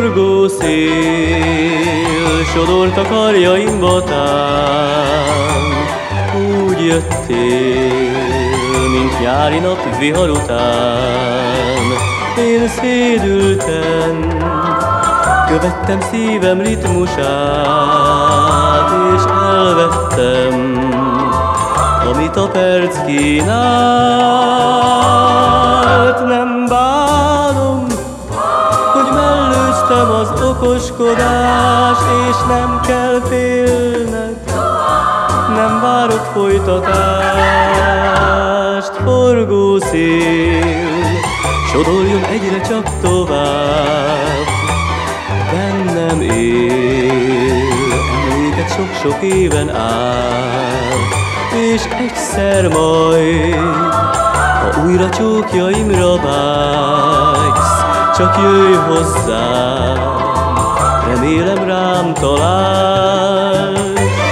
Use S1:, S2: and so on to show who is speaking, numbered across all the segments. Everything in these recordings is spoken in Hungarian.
S1: forgó szél, sodort a karjaimba tán. Úgy jöttél, mint nyári nap vihar után. Én szédülten követtem szívem ritmusát, és elvettem, amit a perc kínált. Nem bánom, hogy mellőztem az okoskodás, és nem kell félned, nem várok folytatást. Forgó szél, sodorjon egyre csak tovább, bennem él, emléket sok-sok éven át. És egyszer majd, ha újra csókjaimra vágysz, csak jöjj hozzám, remélem rám találsz.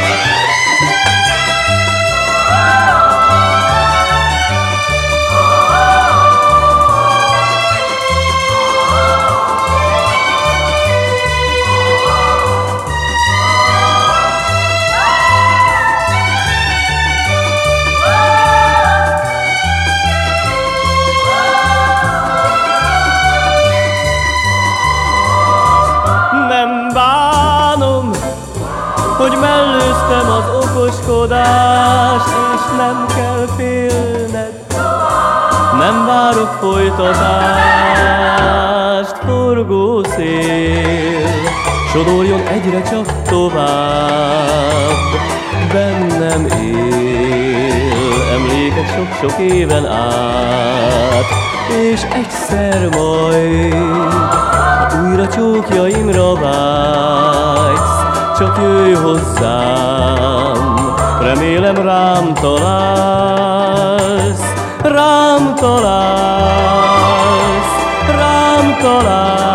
S1: Nem bánom, hogy mellőztem az okoskodást, és nem kell félned, nem várok folytatást. Forgó szél, sodorjon egyre csak tovább, bennem él, emléket sok-sok éven át. És egyszer majd, újra csókjaimra vágysz, csak jöjj hozzám, remélem rám találsz, rám találsz, rám találsz.